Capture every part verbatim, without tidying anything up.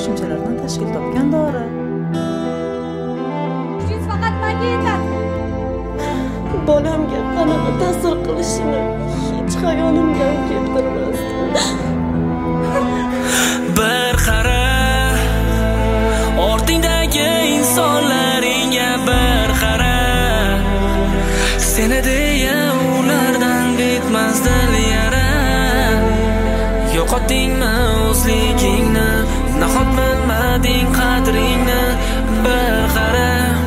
qo'shimchalardan tashkil topgan dori. Kuchingiz faqat menga yetadi. Bolamga qanaqa ta'sir qilishini hech xayolimga ham keltirmasdim. Bir qara ortingdagi insonlaringga bir qara, seni deya ulardan bitmas dil yara. Yo'qotdingmi o'zligingni, nahot bilmading qadringni, bir qara.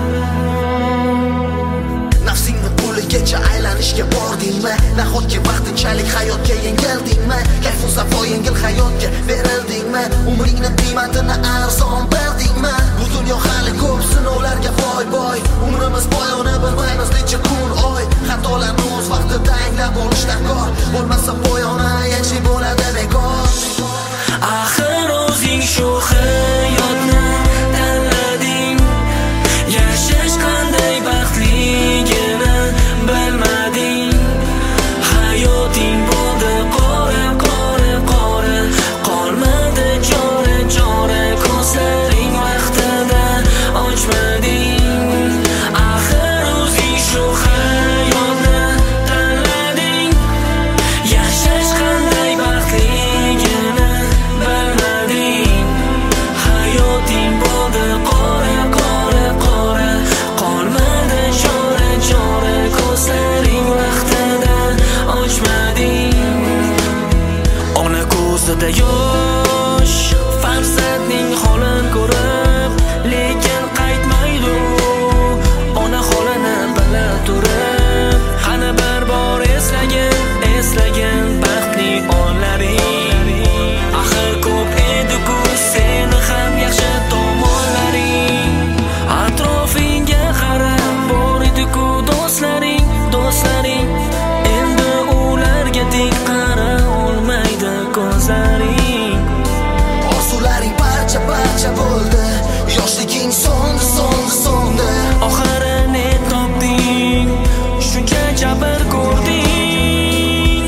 Nafsingni puligacha aylanishga bordingmi? Nahotki vaqtinchalik hayotga yengildingmi? Kayfu safo yengil hayotga berildingmi? Umringni qiymatini arzon berdingmi? Bu dunyo hali ko'p sinovlarga boy boy. Umrimiz poyoni bilmaymiz necha kun oy. Xatolarni o'z vaqtida anglab olish darkor. Bo'lmasa poyoni yaxshi bo'ladi bekor. Axir o'zing shu hayotni tanlading, yashash qanday baxtligini bilmading. Hayoting bo'ldi qora qora qora, qolmadi chora chora, ko'zlaring vaqtida ochmading. Axir o'zing shu hayotni tanlading, yashash qanday baxtligini bilmading. Hayoting bo'ldi qora qora qora, qolmadi chora chora, ko'zlaring vaqtida ochmading. Ona ko'zida yosh, farzandning holini ko'rib, lekin qaytmaydi ona holini bila turib. Qani bir bor eslagin, eslagin baxtli onlaring. Axir ko'p edi-ku seni ham yaxshi tomonlaring. Atrofingga qarab bor edi-ku do'stlaring, do'stlaring. Endi ularga tik qara olmaydi ko'zlaring. Orzularing parcha parcha bo'ldi. Yoshliging so'ndi so'ndi so'ndi. Oxirini topding, shuncha jabr ko'rding.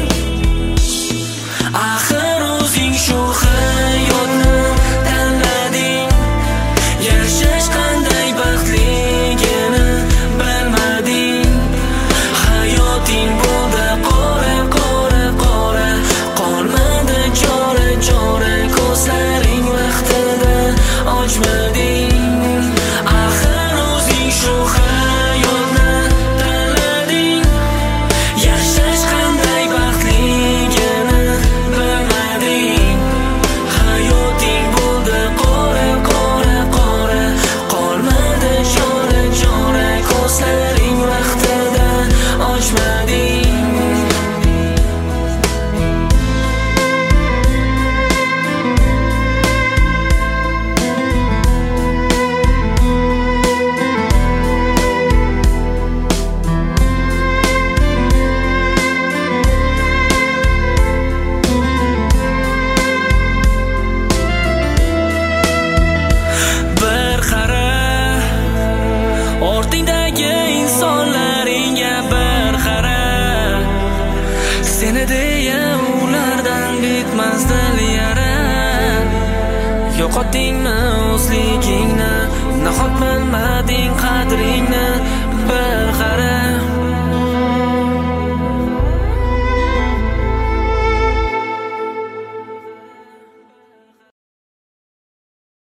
Axir o'zing shu hayotni tanlading, yashash qanday baxtligini bilmading. Hayoting bo'ldi qora qora qora, qolmadi chora chora, ko'zlaring vaqtida ochmading. Axir o'zing shu hayotni tanlading, yashash qanday baxtligini bilmading. Hayoting bo'ldi qora qora qora, qolmadi chora chora, ko'zlaring vaqtida ochmading. Bir qara ortingdagi insonlaringga bir qara, seni deya ulardan bitmas dil yara. Yo'qotdingmi o'zligingni, nahot bilmading qadringni, bir qara.